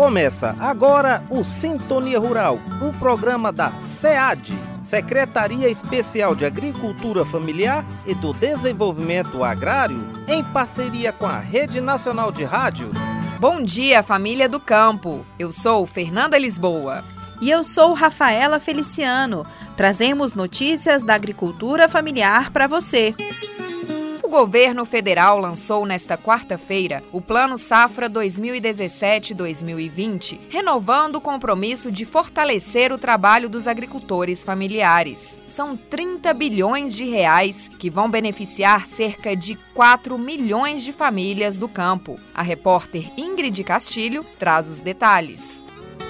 Começa agora o Sintonia Rural, um programa da SEAD, Secretaria Especial de Agricultura Familiar e do Desenvolvimento Agrário, em parceria com a Rede Nacional de Rádio. Bom dia, família do campo! Eu sou Fernanda Lisboa. E eu sou Rafaela Feliciano. Trazemos notícias da agricultura familiar para você. O governo federal lançou nesta quarta-feira o Plano Safra 2017-2020, renovando o compromisso de fortalecer o trabalho dos agricultores familiares. São 30 bilhões de reais que vão beneficiar cerca de 4 milhões de famílias do campo. A repórter Ingrid Castilho traz os detalhes.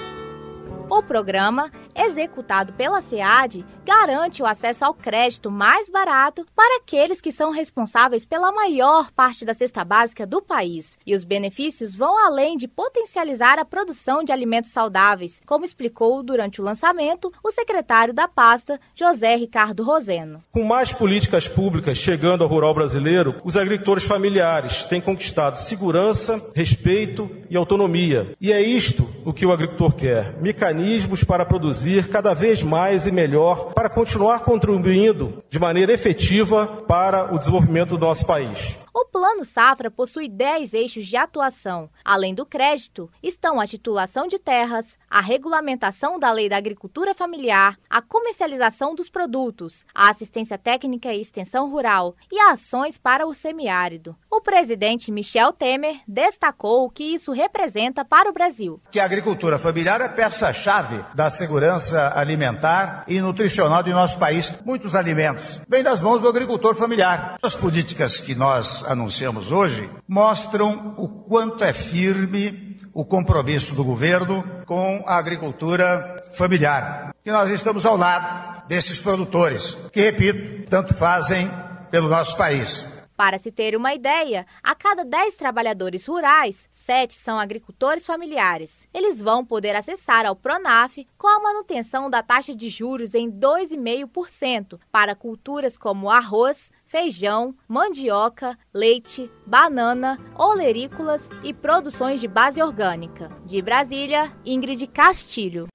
O programa, executado pela SEAD, garante o acesso ao crédito mais barato para aqueles que são responsáveis pela maior parte da cesta básica do país. E os benefícios vão além de potencializar a produção de alimentos saudáveis, como explicou durante o lançamento o secretário da pasta, José Ricardo Roseno. Com mais políticas públicas chegando ao rural brasileiro, os agricultores familiares têm conquistado segurança, respeito e autonomia. E é isto o que o agricultor quer: mecanismos para produzir cada vez mais e melhor, para continuar contribuindo de maneira efetiva para o desenvolvimento do nosso país. O Plano Safra possui 10 eixos de atuação. Além do crédito, estão a titulação de terras, a regulamentação da lei da agricultura familiar, a comercialização dos produtos, a assistência técnica e extensão rural e ações para o semiárido. O presidente Michel Temer destacou o que isso representa para o Brasil. Que a agricultura familiar é peça-chave da segurança alimentar e nutricional de nosso país. Muitos alimentos vêm das mãos do agricultor familiar. As políticas que nós anunciamos hoje mostram o quanto é firme o compromisso do governo com a agricultura familiar. E nós estamos ao lado desses produtores, que, repito, tanto fazem pelo nosso país. Para se ter uma ideia, a cada 10 trabalhadores rurais, 7 são agricultores familiares. Eles vão poder acessar ao Pronaf com a manutenção da taxa de juros em 2,5% para culturas como arroz, feijão, mandioca, leite, banana, olerícolas e produções de base orgânica. De Brasília, Ingrid Castilho.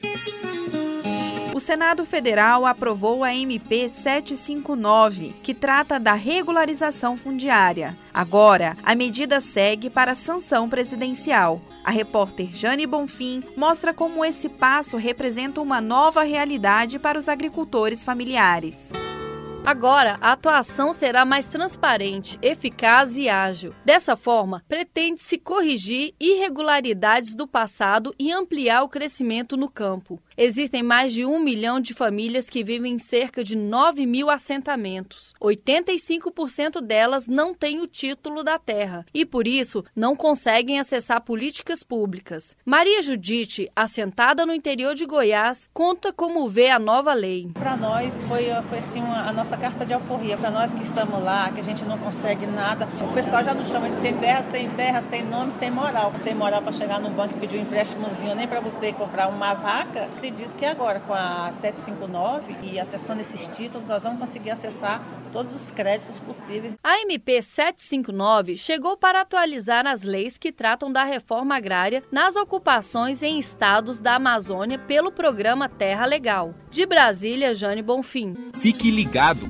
O Senado Federal aprovou a MP 759, que trata da regularização fundiária. Agora, a medida segue para a sanção presidencial. A repórter Jane Bonfim mostra como esse passo representa uma nova realidade para os agricultores familiares. Agora, a atuação será mais transparente, eficaz e ágil. Dessa forma, pretende-se corrigir irregularidades do passado e ampliar o crescimento no campo. Existem mais de 1 milhão de famílias que vivem em cerca de 9 mil assentamentos. 85% delas não têm o título da terra e, por isso, não conseguem acessar políticas públicas. Maria Judite, assentada no interior de Goiás, conta como vê a nova lei. Para nós foi assim, a nossa carta de alforria. Para nós que estamos lá, que a gente não consegue nada, o pessoal já nos chama de sem terra, sem nome, sem moral. Não tem moral para chegar no banco e pedir um empréstimozinho nem para você comprar uma vaca. Acredito que agora, com a 759 e acessando esses títulos, nós vamos conseguir acessar todos os créditos possíveis. A MP 759 chegou para atualizar as leis que tratam da reforma agrária nas ocupações em estados da Amazônia pelo programa Terra Legal. De Brasília, Jane Bonfim. Fique ligado!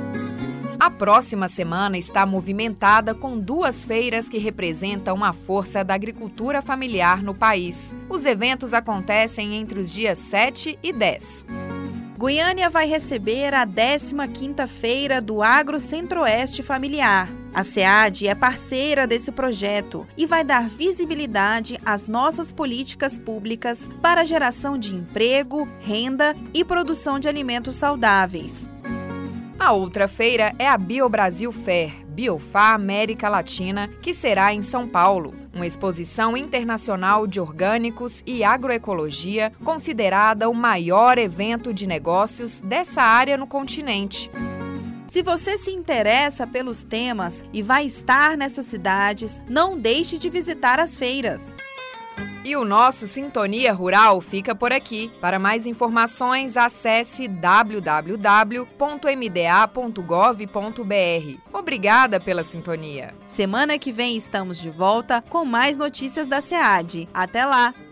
A próxima semana está movimentada com 2 feiras que representam a força da agricultura familiar no país. Os eventos acontecem entre os dias 7 e 10. Goiânia vai receber a 15ª Feira do Agro Centro-Oeste Familiar. A SEAD é parceira desse projeto e vai dar visibilidade às nossas políticas públicas para a geração de emprego, renda e produção de alimentos saudáveis. A outra feira é a BioBrasil Fair, Biofá América Latina, que será em São Paulo. Uma exposição internacional de orgânicos e agroecologia, considerada o maior evento de negócios dessa área no continente. Se você se interessa pelos temas e vai estar nessas cidades, não deixe de visitar as feiras. E o nosso Sintonia Rural fica por aqui. Para mais informações, acesse www.mda.gov.br. Obrigada pela sintonia. Semana que vem estamos de volta com mais notícias da SEAD. Até lá!